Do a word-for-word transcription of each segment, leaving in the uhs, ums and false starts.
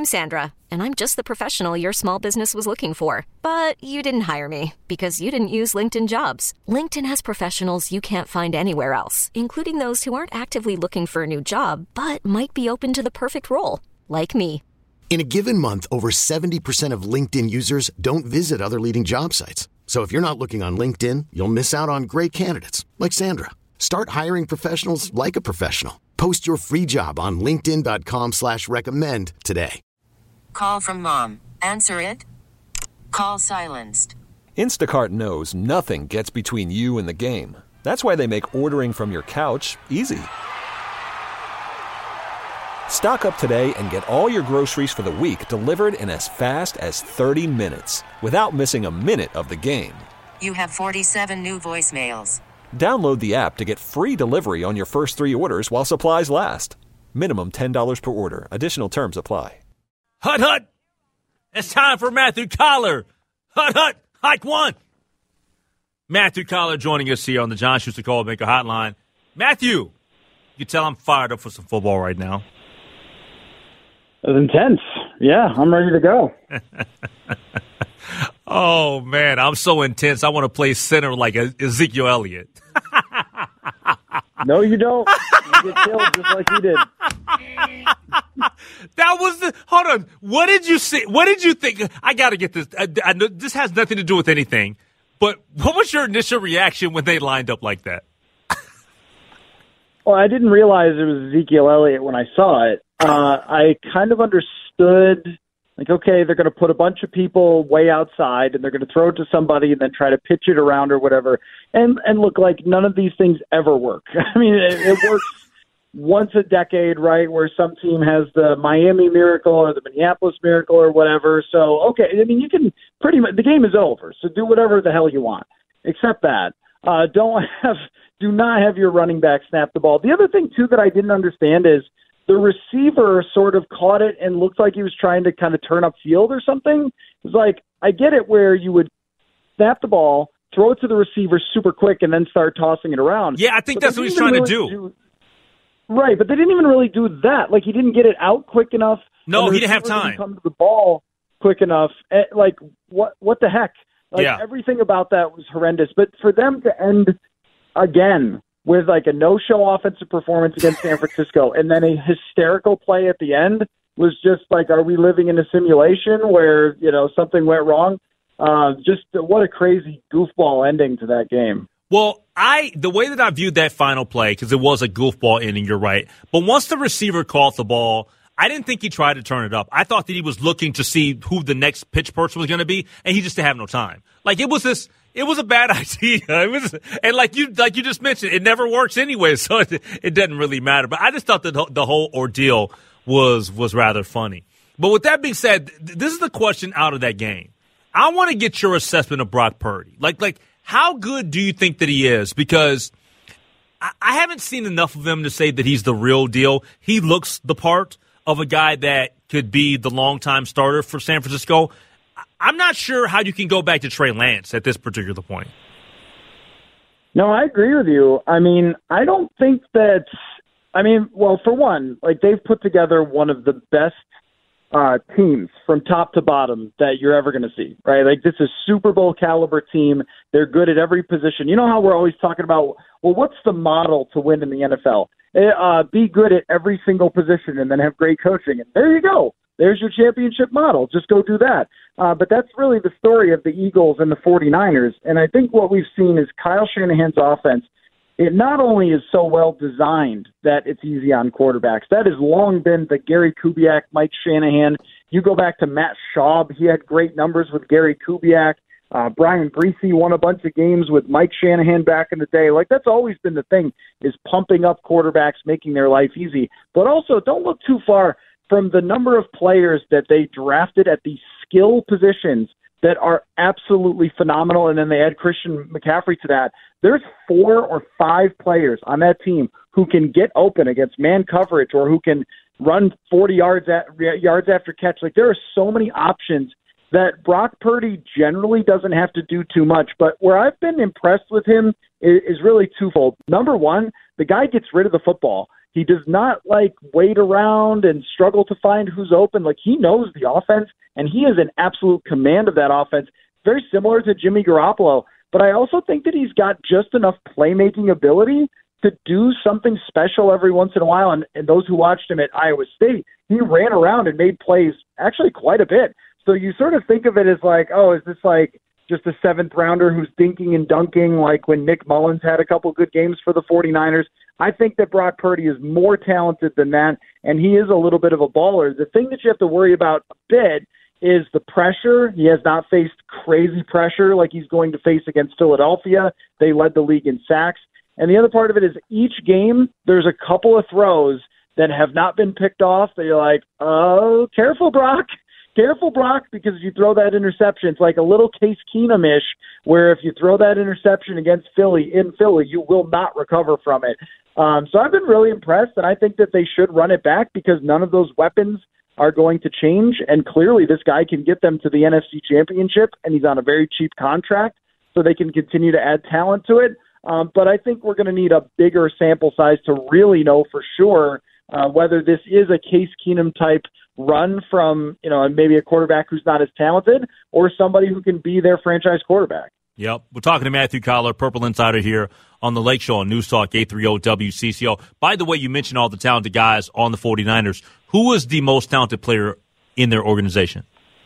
I'm Sandra, and I'm just the professional your small business was looking for. But you didn't hire me because you didn't use LinkedIn Jobs. LinkedIn has professionals you can't find anywhere else, including those who aren't actively looking for a new job, but might be open to the perfect role, like me. In a given month, over seventy percent of LinkedIn users don't visit other leading job sites. So if you're not looking on LinkedIn, you'll miss out on great candidates like Sandra. Start hiring professionals like a professional. Post your free job on linkedin.com slash recommend today. Call from mom. Answer it. Call silenced. Instacart knows nothing gets between you and the game. That's why they make ordering from your couch easy. Stock up today and get all your groceries for the week delivered in as fast as thirty minutes without missing a minute of the game. You have forty-seven new voicemails. Download the app to get free delivery on your first three orders while supplies last. Minimum ten dollars per order. Additional terms apply. Hut, hut. It's time for Matthew Collar. Hut, hut. Hike one. Matthew Collar joining us here on the John Schuster Call Maker Hotline. Matthew, you can tell I'm fired up for some football right now. It was intense. Yeah, I'm ready to go. Oh, man, I'm so intense. I want to play center like Ezekiel Elliott. No, you don't. You get killed just like he did. That was the – hold on. What did you see? What did you think? I got to get this. I, I know this has nothing to do with anything, but what was your initial reaction when they lined up like that? Well, I didn't realize it was Ezekiel Elliott when I saw it. Uh, I kind of understood – like, okay, they're going to put a bunch of people way outside, and they're going to throw it to somebody and then try to pitch it around or whatever. And and look, like, none of these things ever work. I mean, it, it works once a decade, right, where some team has the Miami Miracle or the Minneapolis Miracle or whatever. So, okay, I mean, you can pretty much – the game is over, so do whatever the hell you want, except that. Uh, don't have – do not have your running back snap the ball. The other thing, too, that I didn't understand is – the receiver sort of caught it and looked like he was trying to kind of turn up field or something. It was like, I get it where you would snap the ball, throw it to the receiver super quick, and then start tossing it around. Yeah, I think but that's what he's trying really to do. do. Right, but they didn't even really do that. Like, he didn't get it out quick enough. No, he didn't have time. Didn't come to the ball quick enough. Like, what What the heck? Like, yeah. Everything about that was horrendous. But for them to end again with like a no-show offensive performance against San Francisco, and then a hysterical play at the end was just like, are we living in a simulation where, you know, something went wrong? Uh, just what a crazy goofball ending to that game. Well, I the way that I viewed that final play, because it was a goofball ending, you're right. But once the receiver caught the ball, I didn't think he tried to turn it up. I thought that he was looking to see who the next pitch person was going to be, and he just didn't have no time. Like, it was this. It was a bad idea. It was, and like you, like you just mentioned, it never works anyway, so it, it doesn't really matter. But I just thought that the whole ordeal was was rather funny. But with that being said, this is the question out of that game. I want to get your assessment of Brock Purdy. Like, like how good do you think that he is? Because I, I haven't seen enough of him to say that he's the real deal. He looks the part of a guy that could be the longtime starter for San Francisco. I'm not sure how you can go back to Trey Lance at this particular point. No, I agree with you. I mean, I don't think that – I mean, well, for one, like they've put together one of the best uh, teams from top to bottom that you're ever going to see, right? Like this is a Super Bowl caliber team. They're good at every position. You know how we're always talking about, well, what's the model to win in the N F L? Uh, be good at every single position and then have great coaching. And there you go. There's your championship model. Just go do that. Uh, but that's really the story of the Eagles and the 49ers. And I think what we've seen is Kyle Shanahan's offense, it not only is so well designed that it's easy on quarterbacks. That has long been the Gary Kubiak, Mike Shanahan. You go back to Matt Schaub. He had great numbers with Gary Kubiak. Uh, Brian Griese won a bunch of games with Mike Shanahan back in the day. Like, that's always been the thing, is pumping up quarterbacks, making their life easy. But also, don't look too far from the number of players that they drafted at the skill positions that are absolutely phenomenal, and then they add Christian McCaffrey to that. There's four or five players on that team who can get open against man coverage or who can run forty yards at, yards after catch. Like, there are so many options that Brock Purdy generally doesn't have to do too much. But where I've been impressed with him is, is really twofold. Number one, the guy gets rid of the football. He does not like wait around and struggle to find who's open. Like, he knows the offense, and he is in absolute command of that offense, very similar to Jimmy Garoppolo. But I also think that he's got just enough playmaking ability to do something special every once in a while. And, and those who watched him at Iowa State, he ran around and made plays actually quite a bit. So you sort of think of it as like, oh, is this like just a seventh rounder who's dinking and dunking like when Nick Mullins had a couple good games for the 49ers? I think that Brock Purdy is more talented than that, and he is a little bit of a baller. The thing that you have to worry about a bit is the pressure. He has not faced crazy pressure like he's going to face against Philadelphia. They led the league in sacks. And the other part of it is each game, there's a couple of throws that have not been picked off that you're like, oh, careful, Brock. Careful, Brock, because if you throw that interception, it's like a little Case Keenum-ish, where if you throw that interception against Philly, in Philly, you will not recover from it. Um, so I've been really impressed, and I think that they should run it back because none of those weapons are going to change, and clearly this guy can get them to the N F C Championship, and he's on a very cheap contract, so they can continue to add talent to it. Um, but I think we're going to need a bigger sample size to really know for sure uh, whether this is a Case Keenum-type run from, you know, maybe a quarterback who's not as talented or somebody who can be their franchise quarterback. Yep. We're talking to Matthew Coller, Purple Insider here on the Lake Show on News Talk eight thirty W C C O. By the way, you mentioned all the talented guys on the 49ers. Who is the most talented player in their organization?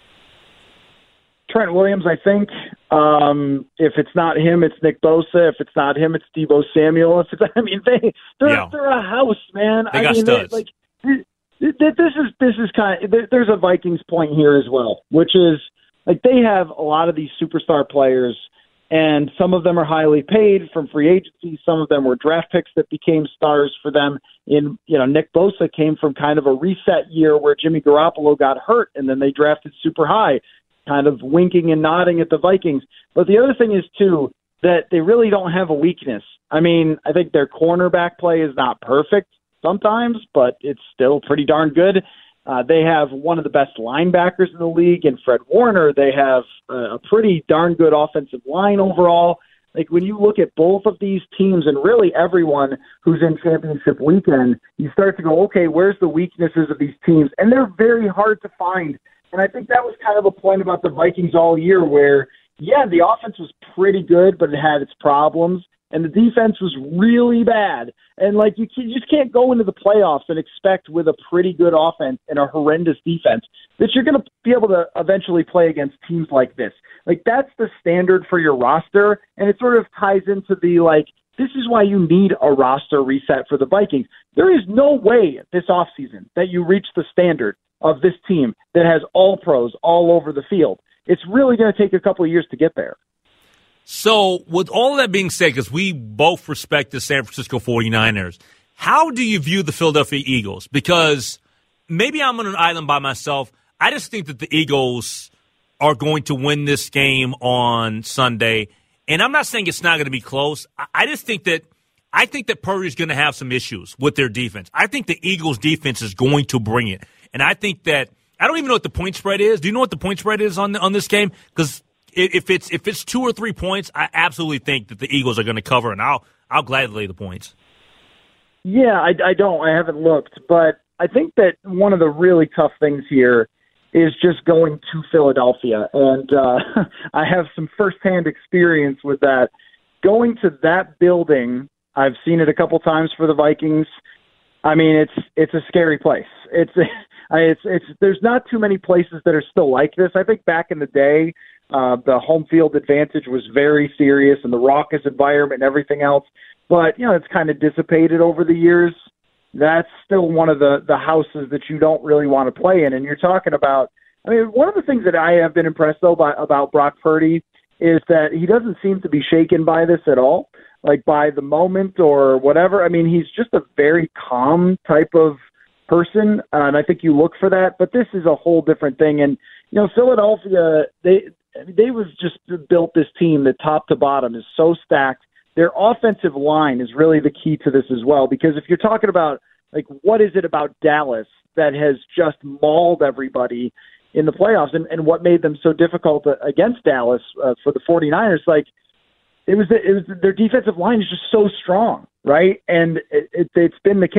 Trent Williams, I think. Um, if it's not him, it's Nick Bosa. If it's not him, it's Deebo Samuel. If it's, I mean, they, they're, yeah. they're a house, man. They I got mean, studs. They, like, this is this is kind of, there's a Vikings point here as well, which is like they have a lot of these superstar players, and some of them are highly paid from free agency. Some of them were draft picks that became stars for them. In you know, Nick Bosa came from kind of a reset year where Jimmy Garoppolo got hurt, and then they drafted super high, kind of winking and nodding at the Vikings. But the other thing is too that they really don't have a weakness. I mean, I think their cornerback play is not perfect sometimes, but it's still pretty darn good. Uh, they have one of the best linebackers in the league in Fred Warner. They have a pretty darn good offensive line overall. Like when you look at both of these teams and really everyone who's in championship weekend, you start to go, okay, where's the weaknesses of these teams? And they're very hard to find. And I think that was kind of a point about the Vikings all year where, yeah, the offense was pretty good, but it had its problems. And the defense was really bad. And, like, you, you just can't go into the playoffs and expect with a pretty good offense and a horrendous defense that you're going to be able to eventually play against teams like this. Like, that's the standard for your roster, and it sort of ties into the, like, this is why you need a roster reset for the Vikings. There is no way this offseason that you reach the standard of this team that has all pros all over the field. It's really going to take a couple of years to get there. So, with all of that being said, because we both respect the San Francisco 49ers, how do you view the Philadelphia Eagles? Because maybe I'm on an island by myself. I just think that the Eagles are going to win this game on Sunday. And I'm not saying it's not going to be close. I just think that I think that Purdy's going to have some issues with their defense. I think the Eagles' defense is going to bring it. And I think that I don't even know what the point spread is. Do you know what the point spread is on on this game? Because If it's if it's two or three points, I absolutely think that the Eagles are going to cover, and I'll I'll gladly lay the points. Yeah, I, I don't. I haven't looked, but I think that one of the really tough things here is just going to Philadelphia, and uh, I have some firsthand experience with that. Going to that building, I've seen it a couple times for the Vikings. I mean, it's it's a scary place. It's it's it's there's not too many places that are still like this. I think back in the day, Uh, the home field advantage was very serious and the raucous environment and everything else. But, you know, it's kind of dissipated over the years. That's still one of the, the houses that you don't really want to play in. And you're talking about, I mean, one of the things that I have been impressed, though, by, about Brock Purdy is that he doesn't seem to be shaken by this at all, like by the moment or whatever. I mean, he's just a very calm type of person, uh, and I think you look for that. But this is a whole different thing. And, you know, Philadelphia, they they was just built this team that top to bottom is so stacked. Their offensive line is really the key to this as well, because if you're talking about, like, what is it about Dallas that has just mauled everybody in the playoffs and, and what made them so difficult against Dallas uh, for the 49ers, like, it was, it was their defensive line is just so strong, right? And it, it, it's been the case.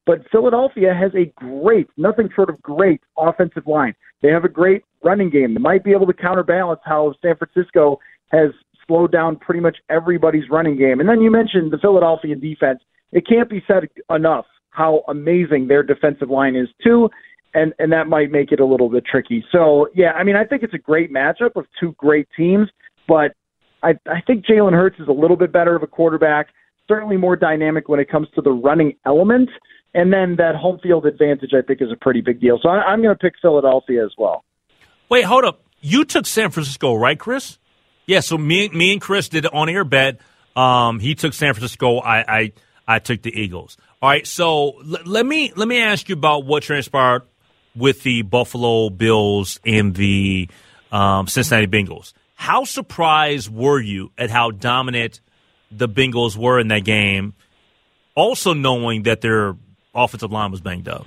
But Philadelphia has a great, nothing short of great offensive line. They have a great running game. They might be able to counterbalance how San Francisco has slowed down pretty much everybody's running game. And then you mentioned the Philadelphia defense. It can't be said enough how amazing their defensive line is too, and, and that might make it a little bit tricky. So, yeah, I mean, I think it's a great matchup of two great teams, but I, I think Jalen Hurts is a little bit better of a quarterback, certainly more dynamic when it comes to the running element, and then that home field advantage I think is a pretty big deal. So I, I'm going to pick Philadelphia as well. Wait, hold up. You took San Francisco, right, Chris? Yeah, so me, me and Chris did an on-air bet. Um, he took San Francisco. I, I I took the Eagles. All right, so l- let me let me ask you about what transpired with the Buffalo Bills and the um, Cincinnati Bengals. How surprised were you at how dominant the Bengals were in that game, also knowing that their offensive line was banged up?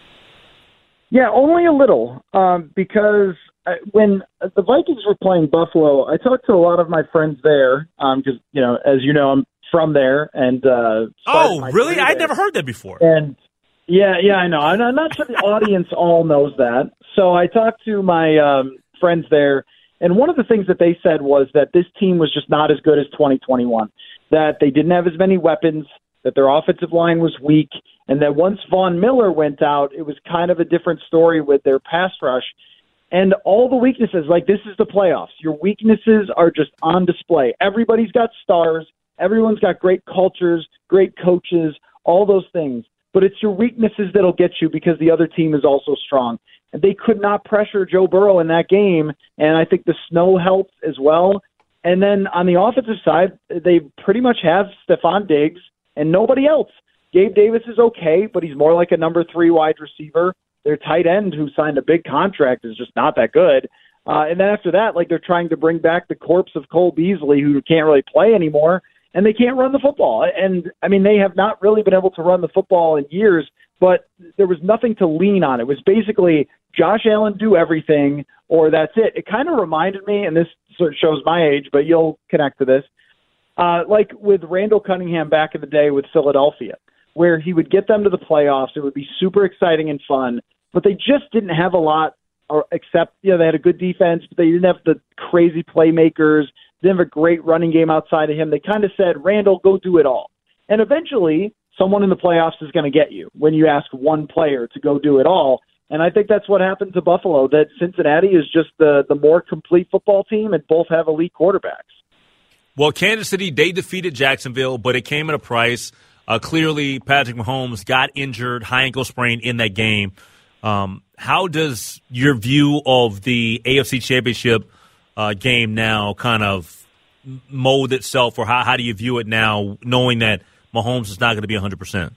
Yeah, only a little, um, because when the Vikings were playing Buffalo, I talked to a lot of my friends there, because, um, you know, as you know, I'm from there. And uh, oh, really? I'd never heard that before. And yeah, yeah, I know. I'm not sure the audience all knows that. So I talked to my um, friends there, and one of the things that they said was that this team was just not as good as twenty twenty-one, that they didn't have as many weapons, that their offensive line was weak, and that once Von Miller went out, it was kind of a different story with their pass rush. And all the weaknesses, like this is the playoffs. Your weaknesses are just on display. Everybody's got stars. Everyone's got great cultures, great coaches, all those things. But it's your weaknesses that'll get you because the other team is also strong. And they could not pressure Joe Burrow in that game, and I think the snow helped as well. And then on the offensive side, they pretty much have Stephon Diggs and nobody else. Gabe Davis is okay, but he's more like a number three wide receiver. Their tight end, who signed a big contract, is just not that good. Uh, and then after that, like they're trying to bring back the corpse of Cole Beasley, who can't really play anymore, and they can't run the football. And, I mean, they have not really been able to run the football in years, but there was nothing to lean on. It was basically Josh Allen do everything, or that's it. It kind of reminded me, and this sort of shows my age, but you'll connect to this, uh, like with Randall Cunningham back in the day with Philadelphia, where he would get them to the playoffs. It would be super exciting and fun, but they just didn't have a lot, or except, you know, they had a good defense, but they didn't have the crazy playmakers, didn't have a great running game outside of him. They kind of said, Randall, go do it all. And eventually, someone in the playoffs is going to get you when you ask one player to go do it all. And I think that's what happened to Buffalo, that Cincinnati is just the, the more complete football team, and both have elite quarterbacks. Well, Kansas City, they defeated Jacksonville, but it came at a price. Uh, clearly, Patrick Mahomes got injured, high ankle sprain in that game. Um, how does your view of the A F C Championship uh, game now kind of mold itself, or how, how do you view it now, knowing that Mahomes is not going to be one hundred percent?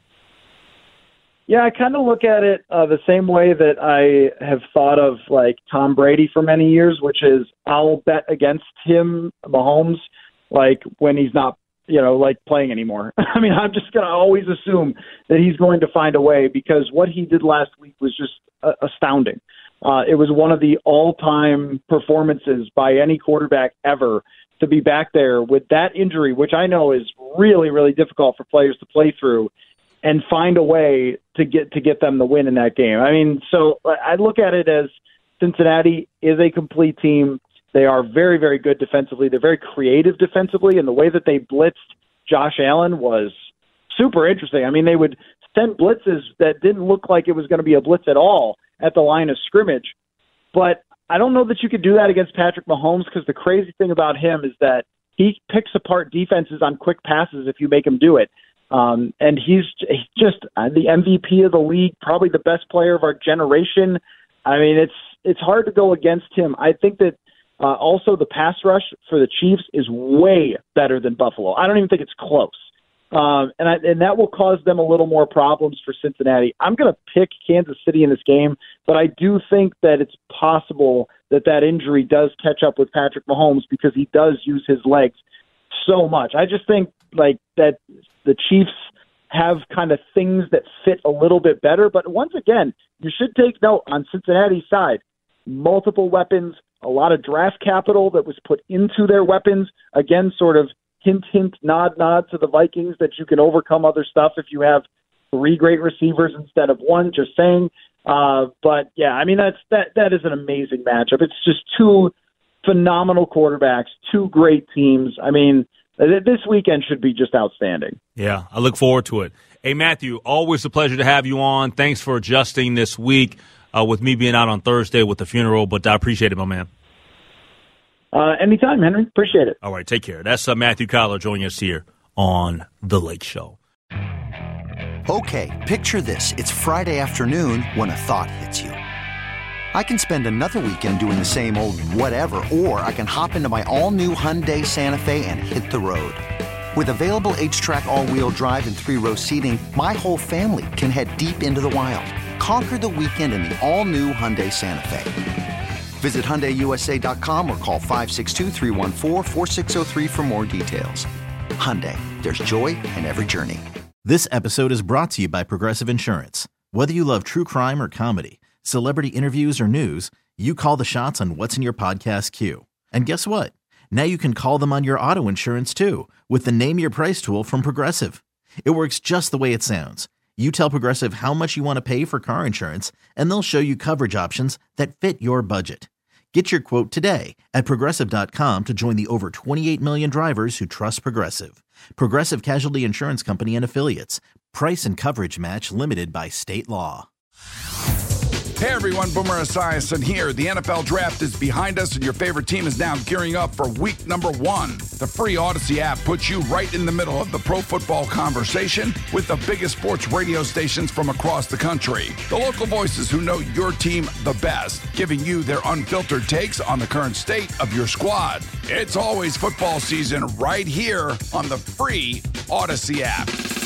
Yeah, I kind of look at it uh, the same way that I have thought of, like, Tom Brady for many years, which is I'll bet against him, Mahomes, like, when he's not, you know, like, playing anymore. I mean, I'm just going to always assume that he's going to find a way, because what he did last week was just uh, astounding. Uh, it was one of the all-time performances by any quarterback ever to be back there with that injury, which I know is really, really difficult for players to play through, and find a way to get to get them the win in that game. I mean, so I look at it as Cincinnati is a complete team. They are very, very good defensively. They're very creative defensively, and the way that they blitzed Josh Allen was super interesting. I mean, they would send blitzes that didn't look like it was going to be a blitz at all at the line of scrimmage. But I don't know that you could do that against Patrick Mahomes, because the crazy thing about him is that he picks apart defenses on quick passes if you make him do it. Um, and he's, he's just the M V P of the league, probably the best player of our generation. I mean, it's it's hard to go against him. I think that uh, also the pass rush for the Chiefs is way better than Buffalo. I don't even think it's close. Um, and, I, and that will cause them a little more problems for Cincinnati. I'm going to pick Kansas City in this game, but I do think that it's possible that that injury does catch up with Patrick Mahomes, because he does use his legs so much. I just think like that the Chiefs have kind of things that fit a little bit better. But once again, you should take note on Cincinnati's side, multiple weapons, a lot of draft capital that was put into their weapons. Again, sort of hint, hint, nod, nod to the Vikings that you can overcome other stuff if you have three great receivers instead of one, just saying. Uh, but, yeah, I mean, that's that that is an amazing matchup. It's just two phenomenal quarterbacks, two great teams. I mean, this weekend should be just outstanding. Yeah, I look forward to it. Hey, Matthew, always a pleasure to have you on. Thanks for adjusting this week uh, with me being out on Thursday with the funeral, but I appreciate it, my man. Uh, anytime, Henry. Appreciate it. All right, take care. That's uh, Matthew Kyler joining us here on The Lake Show. Okay, picture this. It's Friday afternoon when a thought hits you. I can spend another weekend doing the same old whatever, or I can hop into my all-new Hyundai Santa Fe and hit the road. With available H-Track all-wheel drive and three-row seating, my whole family can head deep into the wild. Conquer the weekend in the all-new Hyundai Santa Fe. Visit Hyundai U S A dot com or call five six two, three one four, four six zero three for more details. Hyundai, there's joy in every journey. This episode is brought to you by Progressive Insurance. Whether you love true crime or comedy, celebrity interviews or news, you call the shots on what's in your podcast queue. And guess what? Now you can call them on your auto insurance too with the Name Your Price tool from Progressive. It works just the way it sounds. You tell Progressive how much you want to pay for car insurance, and they'll show you coverage options that fit your budget. Get your quote today at Progressive dot com to join the over twenty-eight million drivers who trust Progressive. Progressive Casualty Insurance Company and Affiliates. Price and coverage match limited by state law. Hey everyone, Boomer Esiason here. The N F L Draft is behind us and your favorite team is now gearing up for week number one. The free Odyssey app puts you right in the middle of the pro football conversation with the biggest sports radio stations from across the country. The local voices who know your team the best, giving you their unfiltered takes on the current state of your squad. It's always football season right here on the free Odyssey app.